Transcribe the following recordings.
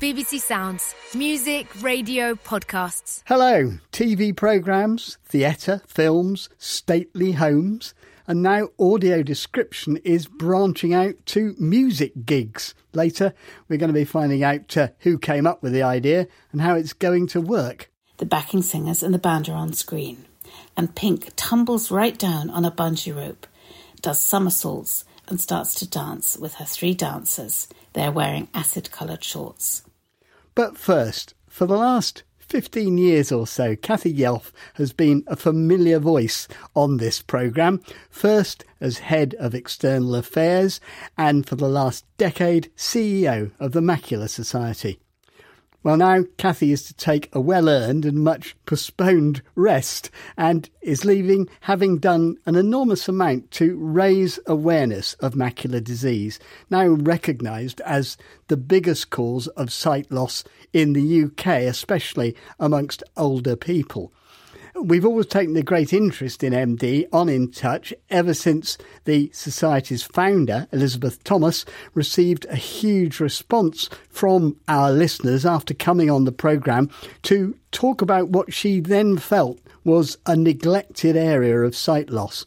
BBC Sounds. Music, radio, podcasts. Hello. TV programmes, theatre, films, stately homes, and now audio description is branching out to music gigs. Later, we're going to be finding out who came up with the idea and how it's going to work. The backing singers and the band are on screen, and Pink tumbles right down on a bungee rope, does somersaults and starts to dance with her 3 dancers. They're wearing acid-coloured shorts. But first, for the last 15 years or so, Cathy Yelf has been a familiar voice on this programme, first as Head of External Affairs and for the last decade, CEO of the Macular Society. Well, now Cathy is to take a well-earned and much postponed rest and is leaving having done an enormous amount to raise awareness of macular disease, now recognised as the biggest cause of sight loss in the UK, especially amongst older people. We've always taken a great interest in MD on In Touch ever since the Society's founder, Elizabeth Thomas, received a huge response from our listeners after coming on the programme to talk about what she then felt was a neglected area of sight loss.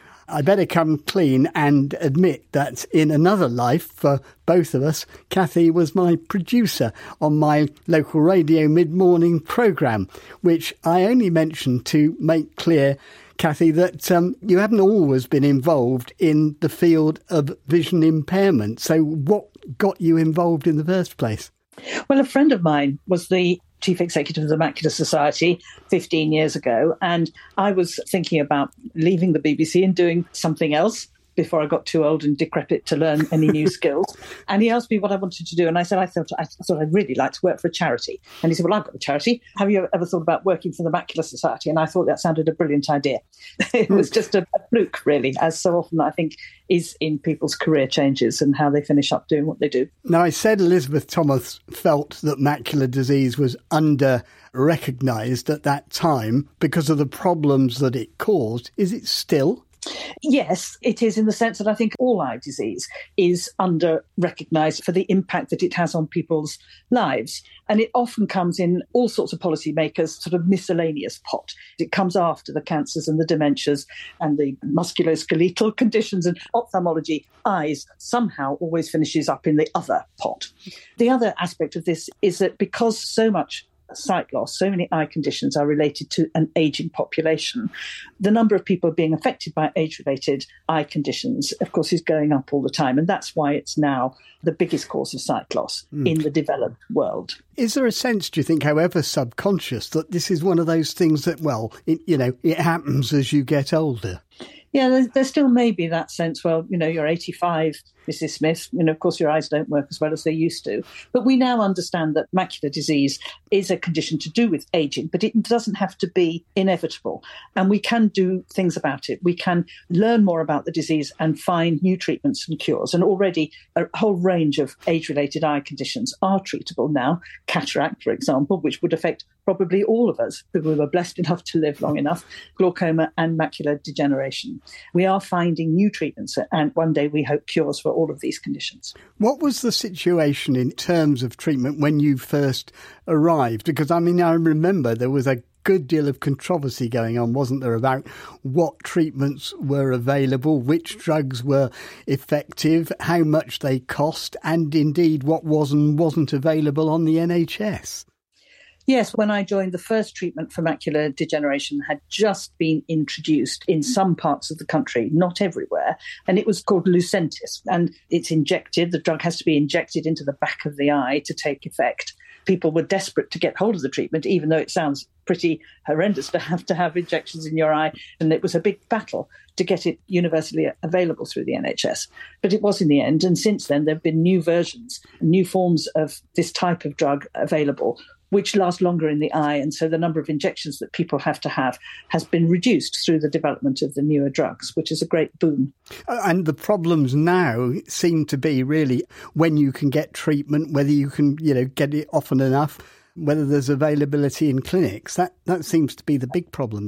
I better come clean and admit that in another life for both of us, Cathy was my producer on my local radio mid-morning programme, which I only mentioned to make clear, Cathy, that you haven't always been involved in the field of vision impairment. So what got you involved in the first place? Well, a friend of mine was the Chief Executive of the Macular Society 15 years ago, and I was thinking about leaving the BBC and doing something else before I got too old and decrepit to learn any new skills. And he asked me what I wanted to do, and I said I thought I'd really like to work for a charity. And he said, well, I've got a charity. Have you ever thought about working for the Macular Society? And I thought that sounded a brilliant idea. It was just a fluke, really, as so often I think is in people's career changes and how they finish up doing what they do. Now, I said Elizabeth Thomas felt that macular disease was under-recognised at that time because of the problems that it caused. Is it still? Yes, it is, in the sense that I think all eye disease is under-recognised for the impact that it has on people's lives. And it often comes in all sorts of policymakers' sort of miscellaneous pot. It comes after the cancers and the dementias and the musculoskeletal conditions, and ophthalmology, eyes, somehow always finishes up in the other pot. The other aspect of this is that because so much sight loss, so many eye conditions are related to an ageing population, the number of people being affected by age-related eye conditions, of course, is going up all the time. And that's why it's now the biggest cause of sight loss in the developed world. Is there a sense, do you think, however subconscious, that this is one of those things that, well, it happens as you get older? Yeah, there still may be that sense, well, you're 85, Mrs. Smith, of course your eyes don't work as well as they used to. But we now understand that macular disease is a condition to do with ageing, but it doesn't have to be inevitable. And we can do things about it. We can learn more about the disease and find new treatments and cures. And already a whole range of age-related eye conditions are treatable now. Cataract, for example, which would affect probably all of us who were blessed enough to live long enough, glaucoma and macular degeneration. We are finding new treatments and one day we hope cures for all of these conditions. What was the situation in terms of treatment when you first arrived? Because, I remember there was a good deal of controversy going on, wasn't there, about what treatments were available, which drugs were effective, how much they cost, and indeed what was and wasn't available on the NHS? Yes, when I joined, the first treatment for macular degeneration had just been introduced in some parts of the country, not everywhere, and it was called Lucentis. And it's injected, the drug has to be injected into the back of the eye to take effect. People were desperate to get hold of the treatment, even though it sounds pretty horrendous to have injections in your eye. And it was a big battle to get it universally available through the NHS. But it was in the end. And since then, there have been new versions, new forms of this type of drug available, which last longer in the eye. And so the number of injections that people have to have has been reduced through the development of the newer drugs, which is a great boon. And the problems now seem to be really when you can get treatment, whether you can, get it often enough, whether there's availability in clinics. That seems to be the big problem, doesn't it?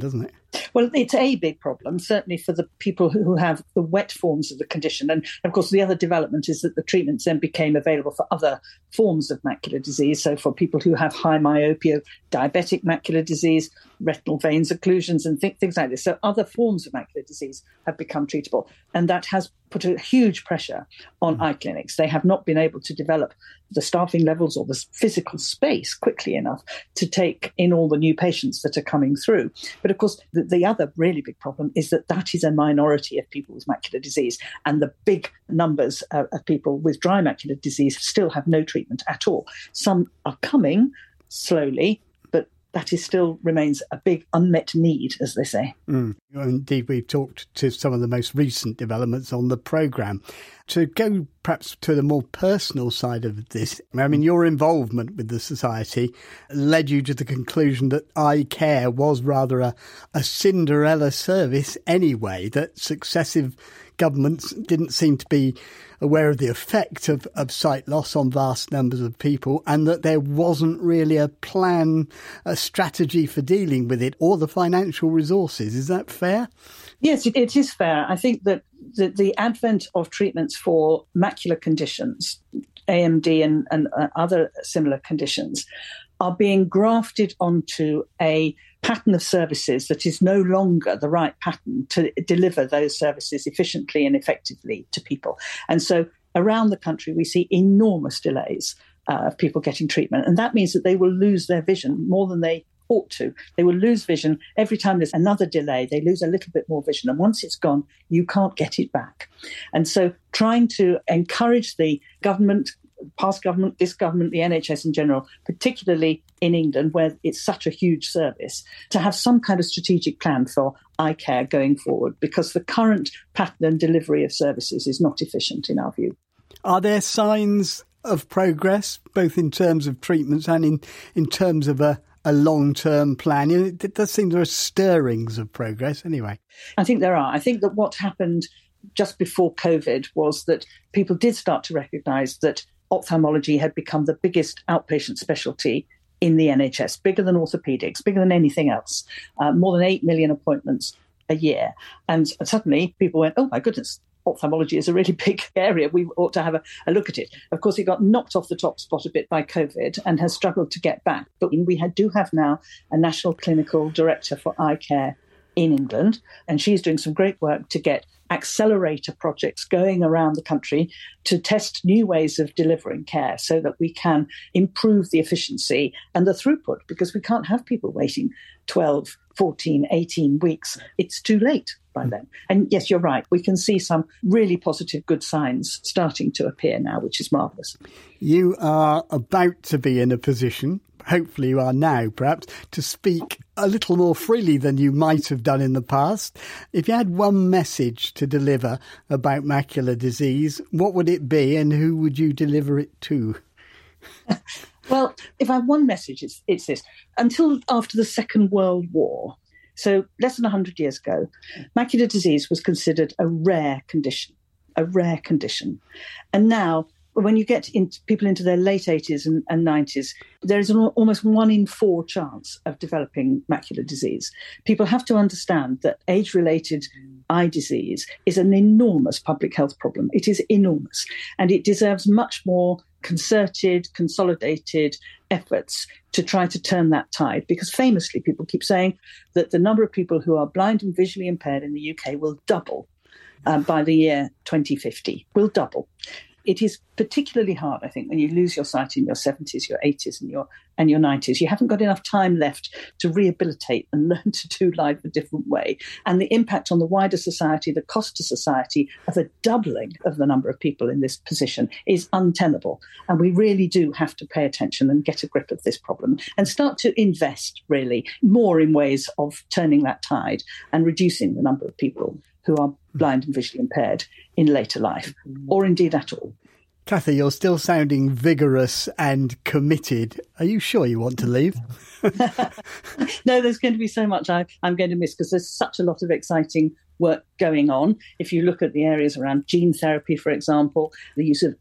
Well, it's a big problem, certainly for the people who have the wet forms of the condition. And of course, the other development is that the treatments then became available for other forms of macular disease. So for people who have high myopia, diabetic macular disease, retinal veins occlusions and things like this. So other forms of macular disease have become treatable. And that has put a huge pressure on eye clinics. They have not been able to develop the staffing levels or the physical space quickly enough to take in all the new patients that are coming through. But of course, the other really big problem is that is a minority of people with macular disease. And the big numbers of people with dry macular disease still have no treatment at all. Some are coming slowly, that is still remains a big unmet need, as they say. Indeed, we've talked to some of the most recent developments on the programme. To go perhaps to the more personal side of this, I mean, your involvement with the Society led you to the conclusion that eye care was rather a Cinderella service anyway, that successive governments didn't seem to be aware of the effect of sight loss on vast numbers of people, and that there wasn't really a plan, a strategy for dealing with it, or the financial resources. Is that fair? Yes, it is fair. I think that the advent of treatments for macular conditions, AMD and other similar conditions, are being grafted onto a pattern of services that is no longer the right pattern to deliver those services efficiently and effectively to people. And so around the country, we see enormous delays of people getting treatment. And that means that they will lose their vision more than they ought to. They will lose vision. Every time there's another delay, they lose a little bit more vision. And once it's gone, you can't get it back. And so trying to encourage the government, past government, this government, the NHS in general, particularly in England, where it's such a huge service, to have some kind of strategic plan for eye care going forward, because the current pattern and delivery of services is not efficient in our view. Are there signs of progress, both in terms of treatments and in terms of a long-term plan? It does seem there are stirrings of progress anyway. I think there are. I think that what happened just before COVID was that people did start to recognise that ophthalmology had become the biggest outpatient specialty in the NHS, bigger than orthopaedics, bigger than anything else, more than 8 million appointments a year. And suddenly people went, oh my goodness, ophthalmology is a really big area. We ought to have a look at it. Of course, it got knocked off the top spot a bit by COVID and has struggled to get back. But we do have now a national clinical director for eye care in England, and she's doing some great work to get accelerator projects going around the country to test new ways of delivering care so that we can improve the efficiency and the throughput, because we can't have people waiting 12, 14, 18 weeks. It's too late by then. And yes, you're right. We can see some really positive, good signs starting to appear now, which is marvellous. You are about to be in a position, hopefully you are now perhaps, to speak a little more freely than you might have done in the past. If you had one message to deliver about macular disease, what would it be and who would you deliver it to? Well, if I have one message, it's this. Until after the Second World War, so less than 100 years ago, macular disease was considered a rare condition. And now, when you get people into their late 80s and 90s, there is an almost 1 in 4 chance of developing macular disease. People have to understand that age-related eye disease is an enormous public health problem. It is enormous, and it deserves much more concerted, consolidated efforts to try to turn that tide, because famously people keep saying that the number of people who are blind and visually impaired in the UK will double by the year 2050, will double. It is particularly hard, I think, when you lose your sight in your 70s, your 80s and your 90s. You haven't got enough time left to rehabilitate and learn to do life a different way. And the impact on the wider society, the cost to society of a doubling of the number of people in this position is untenable. And we really do have to pay attention and get a grip of this problem and start to invest, really, more in ways of turning that tide and reducing the number of people who are blind and visually impaired in later life, or indeed at all. Cathy, you're still sounding vigorous and committed. Are you sure you want to leave? No, there's going to be so much I'm going to miss, because there's such a lot of exciting work going on. If you look at the areas around gene therapy, for example, the use of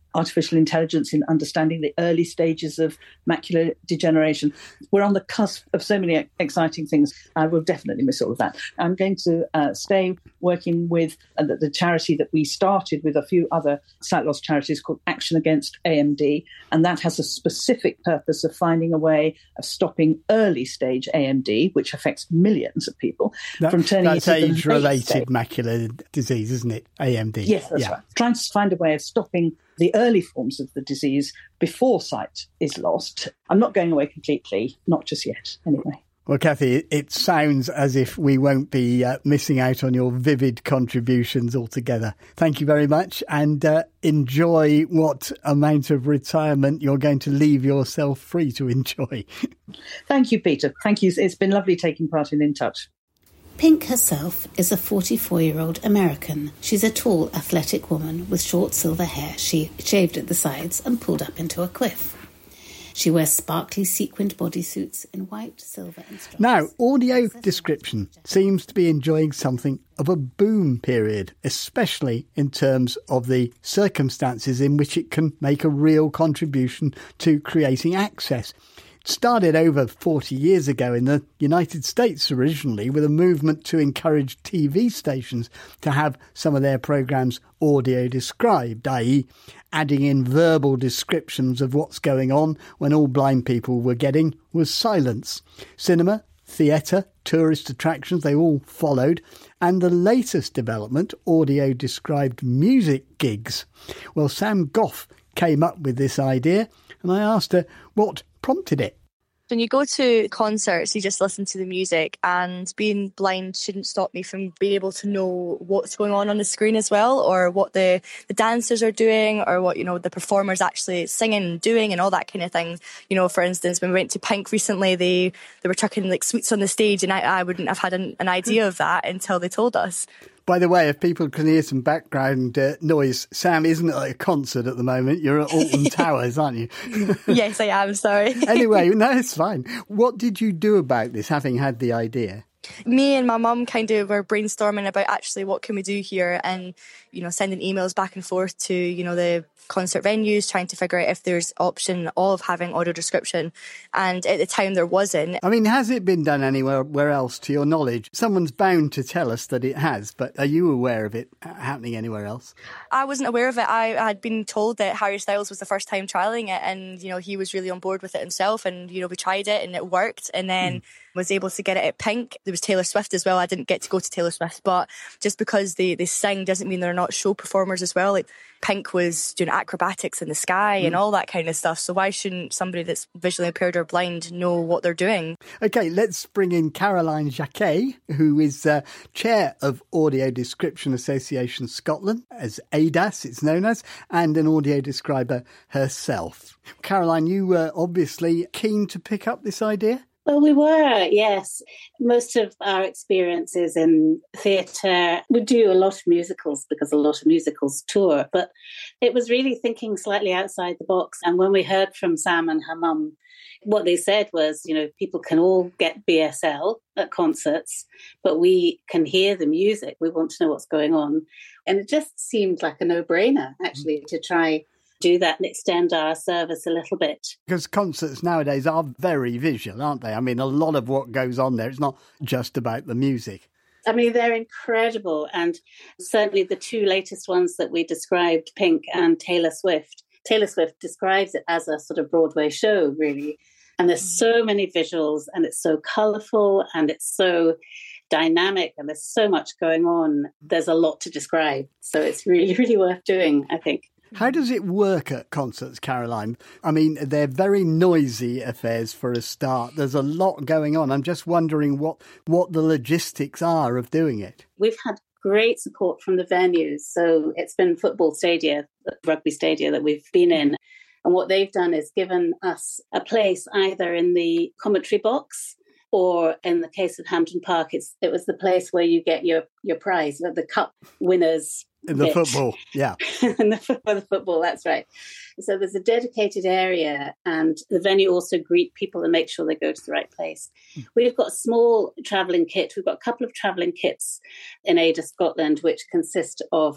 artificial intelligence in understanding the early stages of macular degeneration. We're on the cusp of so many exciting things. I will definitely miss all of that. I'm going to stay working with the charity that we started with a few other sight loss charities called Action Against AMD, and that has a specific purpose of finding a way of stopping early stage AMD, which affects millions of people, from turning into age-related macular disease, isn't it? AMD. Yes, that's right. Trying to find a way of stopping the early forms of the disease before sight is lost. I'm not going away completely, not just yet, anyway. Well, Cathy, it sounds as if we won't be missing out on your vivid contributions altogether. Thank you very much, and enjoy what amount of retirement you're going to leave yourself free to enjoy. Thank you, Peter. Thank you. It's been lovely taking part in Touch. Pink herself is a 44-year-old American. She's a tall, athletic woman with short silver hair she shaved at the sides and pulled up into a quiff. She wears sparkly sequined bodysuits in white, silver and stripes. Now, audio description seems to be enjoying something of a boom period, especially in terms of the circumstances in which it can make a real contribution to creating access. It started over 40 years ago in the United States originally with a movement to encourage TV stations to have some of their programmes audio described, i.e. adding in verbal descriptions of what's going on when all blind people were getting was silence. Cinema, theatre, tourist attractions, they all followed. And the latest development, audio described music gigs. Well, Sam Goff came up with this idea and I asked her what prompted it. When you go to concerts, you just listen to the music, and being blind shouldn't stop me from being able to know what's going on the screen as well, or what the dancers are doing, or what, the performers actually singing and doing and all that kind of thing. For instance, when we went to Pink recently, they were chucking sweets on the stage, and I wouldn't have had an idea of that until they told us. By the way, if people can hear some background noise, Sam isn't at a concert at the moment. You're at Alton Towers, aren't you? Yes, I am, sorry. Anyway, no, it's fine. What did you do about this, having had the idea? Me and my mum kind of were brainstorming about actually what can we do here, and, sending emails back and forth to, the concert venues, trying to figure out if there's option of having audio description. And at the time there wasn't. I mean, has it been done anywhere else to your knowledge? Someone's bound to tell us that it has, but are you aware of it happening anywhere else? I wasn't aware of it. I had been told that Harry Styles was the first time trialling it, and, he was really on board with it himself, and, we tried it and it worked, and then was able to get it at Pink. There was Taylor Swift as well. I didn't get to go to Taylor Swift, but just because they sing doesn't mean they're not show performers as well. Pink was doing acrobatics in the sky and all that kind of stuff. So why shouldn't somebody that's visually impaired or blind know what they're doing? OK, let's bring in Caroline Jacquet, who is chair of Audio Description Association Scotland, as ADAS it's known as, and an audio describer herself. Caroline, you were obviously keen to pick up this idea? Well, we were, yes. Most of our experiences in theatre, we do a lot of musicals because a lot of musicals tour, but it was really thinking slightly outside the box. And when we heard from Sam and her mum, what they said was, people can all get BSL at concerts, but we can hear the music. We want to know what's going on. And it just seemed like a no-brainer, actually, to try do that and extend our service a little bit. Because concerts nowadays are very visual, aren't they? I mean, a lot of what goes on there, it's not just about the music. I mean, they're incredible. And certainly the two latest ones that we described, Pink and Taylor Swift. Taylor Swift describes it as a sort of Broadway show, really. And there's so many visuals, and it's so colourful, and it's so dynamic, and there's so much going on. There's a lot to describe. So it's really, really worth doing, I think. How does it work at concerts, Caroline? I mean, they're very noisy affairs for a start. There's a lot going on. I'm just wondering what the logistics are of doing it. We've had great support from the venues. So it's been football stadia, rugby stadia that we've been in. And what they've done is given us a place either in the commentary box, or in the case of Hampden Park, it was the place where you get your prize, the cup winners. In the football, yeah. In the football, that's right. So there's a dedicated area, and the venue also greet people and make sure they go to the right place. We've got a small travelling kit. We've got a couple of travelling kits in Ada Scotland, which consist of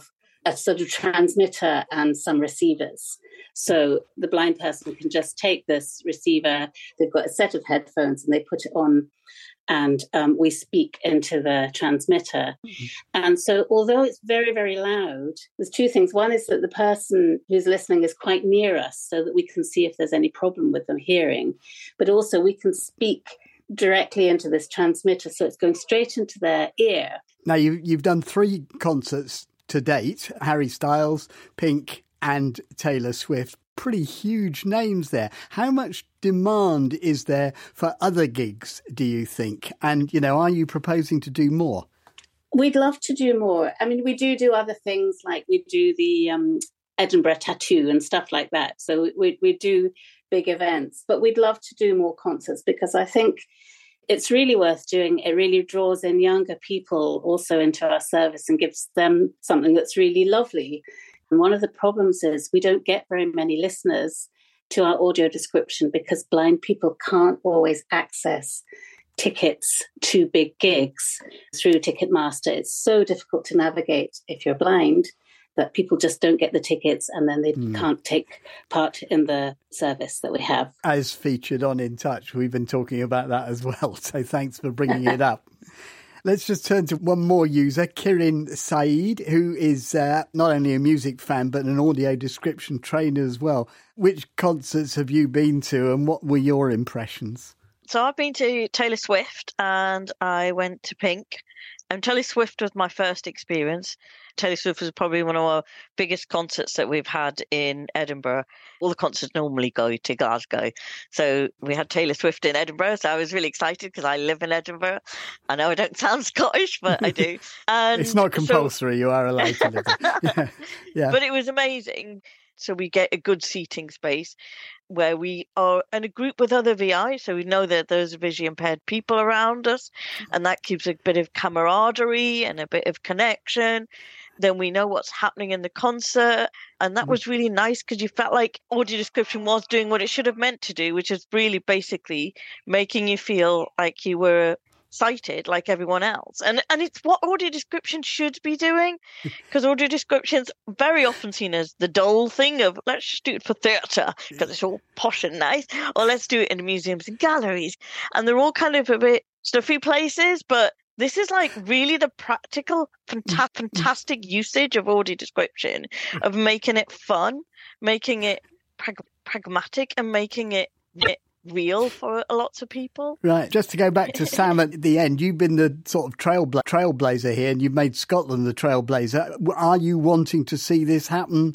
a sort of transmitter and some receivers. So the blind person can just take this receiver, they've got a set of headphones and they put it on, and we speak into the transmitter. Mm-hmm. And so although it's very, very loud, there's two things. One is that the person who's listening is quite near us so that we can see if there's any problem with them hearing. But also we can speak directly into this transmitter, so it's going straight into their ear. Now, you've done 3 concerts to date, Harry Styles, Pink and Taylor Swift. Pretty huge names there. How much demand is there for other gigs, do you think? And, are you proposing to do more? We'd love to do more. I mean, we do other things, like we do the Edinburgh Tattoo and stuff like that. So we do big events, but we'd love to do more concerts because I think it's really worth doing. It really draws in younger people also into our service and gives them something that's really lovely. And one of the problems is we don't get very many listeners to our audio description because blind people can't always access tickets to big gigs through Ticketmaster. It's so difficult to navigate if you're blind that people just don't get the tickets and then they can't take part in the service that we have. As featured on In Touch, we've been talking about that as well. So thanks for bringing it up. Let's just turn to one more user, Kirin Saeed, who is not only a music fan, but an audio description trainer as well. Which concerts have you been to and what were your impressions? So I've been to Taylor Swift and I went to Pink. And Taylor Swift was my first experience. Taylor Swift was probably one of our biggest concerts that we've had in Edinburgh. All the concerts normally go to Glasgow. So we had Taylor Swift in Edinburgh. So I was really excited because I live in Edinburgh. I know I don't sound Scottish, but I do. And it's not compulsory. You are allowed to live. Yeah. But it was amazing. So we get a good seating space where we are in a group with other VI. So we know that there's visually impaired people around us, and that keeps a bit of camaraderie and a bit of connection. Then we know what's happening in the concert. And that was really nice because you felt like audio description was doing what it should have meant to do, which is really basically making you feel like you were sighted like everyone else. And it's what audio description should be doing, because audio description's very often seen as the dull thing of let's just do it for theatre because it's all posh and nice, or let's do it in museums and galleries. And they're all kind of a bit stuffy places, but this is like really the practical, fantastic usage of audio description, of making it fun, making it pragmatic and making it real for lots of people. Right. Just to go back to Sam at the end, you've been the sort of trailblazer here and you've made Scotland the trailblazer. Are you wanting to see this happen,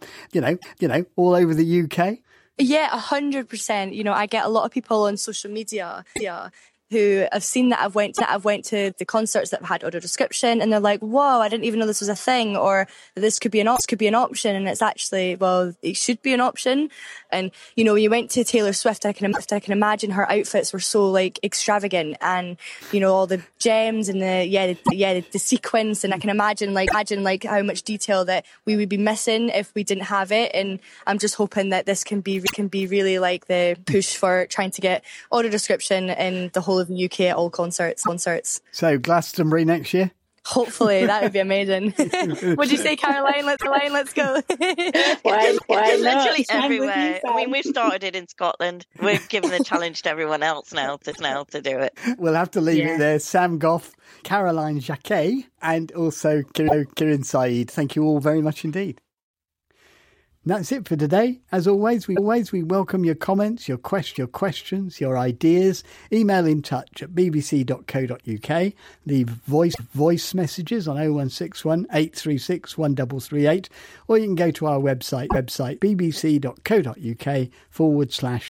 all over the UK? Yeah, 100%. I get a lot of people on social media who have seen that I've went to the concerts that have had audio description, and they're like, "Whoa, I didn't even know this was a thing," or "This could be an option," and it's actually, well, it should be an option. And when you went to Taylor Swift, I can imagine her outfits were so like extravagant, and all the gems and the sequins, and I can imagine how much detail that we would be missing if we didn't have it. And I'm just hoping that this can be really like the push for trying to get audio description in the whole of the UK at all concerts. So Glastonbury next year? Hopefully, that would be amazing. What'd you say, Caroline? Let's go. Why not? Literally everywhere. I mean, we've started it in Scotland. We're giving the challenge to everyone else now to do it. We'll have to leave it there. Sam Gough, Caroline Jacquet, and also Kirin Saeed. Thank you all very much indeed. That's it for today. As always, we welcome your comments, your questions, your ideas. Email In Touch at bbc.co.uk. Leave voice messages on 0161 836 1338, or you can go to our website bbc.co.uk /